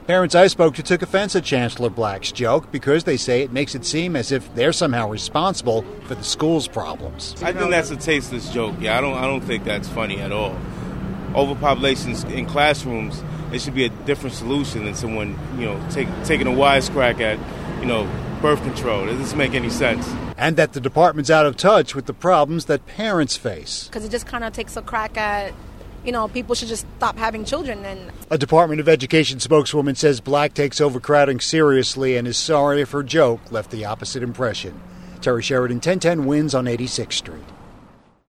Parents I spoke to took offense at Chancellor Black's joke because they say it makes it seem as if they're somehow responsible for the school's problems. I think that's a tasteless joke. Yeah, I don't think that's funny at all. Overpopulations in classrooms, it should be a different solution than someone, taking a wisecrack at, birth control. It doesn't make any sense. And that the department's out of touch with the problems that parents face. Because it just kind of takes a crack at, people should just stop having children. And a Department of Education spokeswoman says Black takes overcrowding seriously and is sorry if her joke left the opposite impression. Terry Sheridan, 1010 Wins on 86th Street.